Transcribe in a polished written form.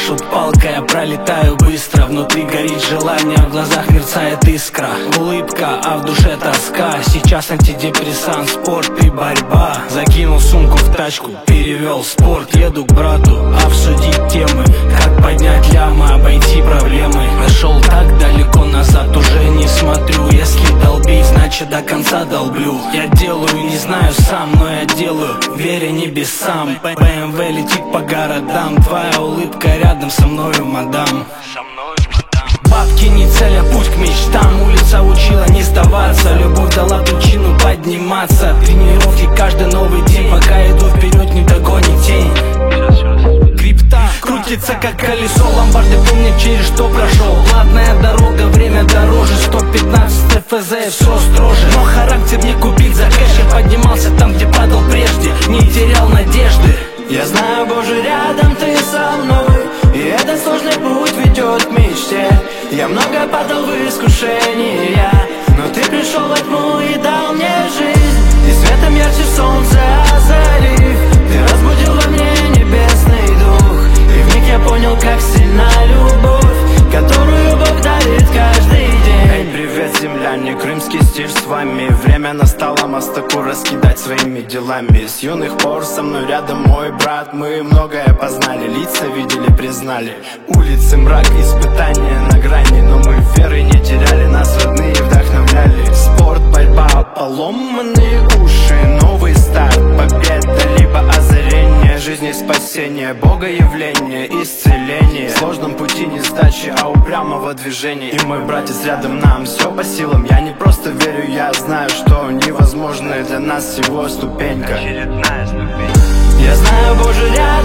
машут палкой, я пролетаю быстро. Внутри горит желание, в глазах мерцает искра. Улыбка, а в душе тоска. Сейчас антидепрессант, спорт и борьба. Закинул сумку в тачку, перевел спорт. Еду к брату обсудить темы, как поднять лямы, обойти проблемы. Прошел так далеко, назад уже не смотрю. Если долбить, значит до конца долблю. Я делаю, не знаю сам, но я делаю, веря небесам. BMW летит по городам, твоя улыбка рядом со мною, мадам. Бабки не цель, а путь к мечтам. Улица учила не сдаваться, любовь дала причину подниматься. Тренировки каждый новый день, пока иду вперед, не догонит тень. Крипта крутится как колесо, ломбарды помнят, через что прошел. Платная дорога, время дороже, 115 ФЗ, все строже. Но характер не купить за кэш, я поднимался там, где падал прежде, не терял надежды. Я знаю, Боже, рядом ты со мной, и этот сложный путь ведет к мечте. Я много падал в искушения, но ты пришел во тьму и дал мне жизнь. И светом ярче солнца озарив, ты разбудил во мне небесный дух. И вмиг я понял, как сильна любовь, которую Бог дарит каждый день. Эй, привет, земляне, крымский стиль с вами. Время настало мастаку раскидать своими делами. С юных пор со мной рядом мой брат. Мы многое познали, лица видели, признали. Улицы, мрак, испытания на грани, но мы веры не теряли, нас родные вдохновляли. Спорт, борьба, поломанные уши, новый старт, победа, либо озарение. Жизни спасение, Бога явление, исцеление. В сложном пути не сдачи, а упрямого движения. И мой братец рядом, нам все по силам. Я не просто верю, я знаю, что невозможное для нас всего ступенька. Я знаю, Боже, рядом